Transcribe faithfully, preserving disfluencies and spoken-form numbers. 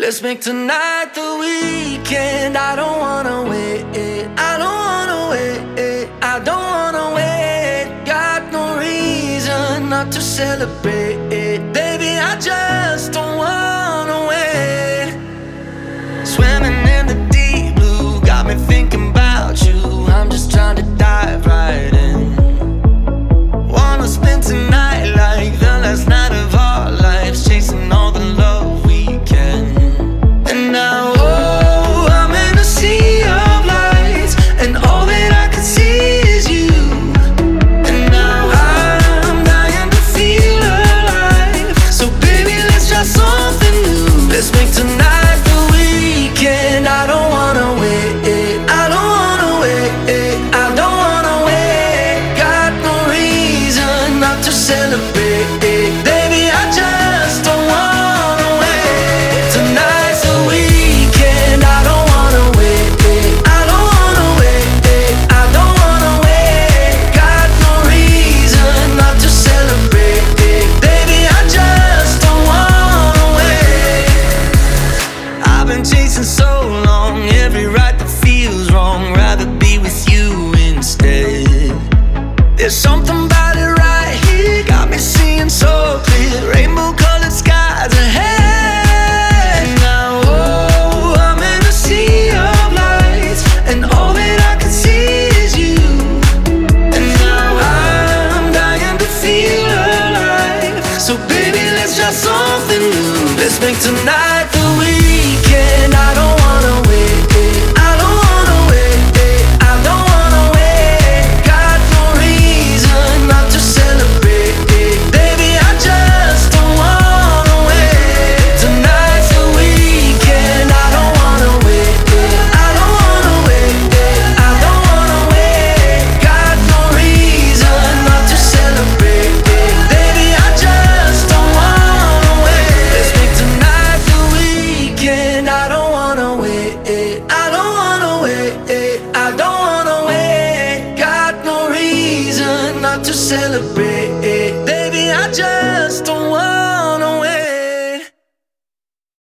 Let's make tonight the weekend. I don't wanna wait, I don't wanna wait, I don't wanna wait. Got no reason not to celebrate, baby, I just don't wanna wait. Swimming in the deep blue, got me thinking about you. I'm just trying to dive right in. Wanna spend tonight like the last night of our lives, chasing all the love we can. And now, oh, I'm in a sea of lights, and all that I can see is you. And now I'm dying to feel alive, so baby, let's try something new. Let's make tonight the weekend. I don't wanna wait, I don't wanna wait, I don't wanna wait. Got no reason not to celebrate, baby, I just don't wanna wait. Tonight's the weekend. I don't wanna wait, I don't wanna wait, I don't wanna wait. Got no reason not to celebrate, baby, I just don't wanna wait. I've been chasing so long, every right that feels wrong, rather be with you instead. There's something about it right here, got me seeing so clear, rainbow colored skies ahead. Now, oh, I'm in a sea of lights, and all that I can see is you. And now I'm dying to feel alive, so baby, let's try something new. Let's make tonight the weekend. I don't wanna wait, I don't wanna wait, I don't wanna wait. Got no reason not to celebrate, baby, I just don't wanna wait. Tonight's the weekend. I don't wanna wait, I don't wanna wait, I don't wanna wait. Got no reason not to celebrate, baby, I just don't wanna wait. Let's make tonight the weekend. I don't wanna wait, I don't wanna wait, I don't wanna wait. Got no reason not to celebrate, baby, I just don't wanna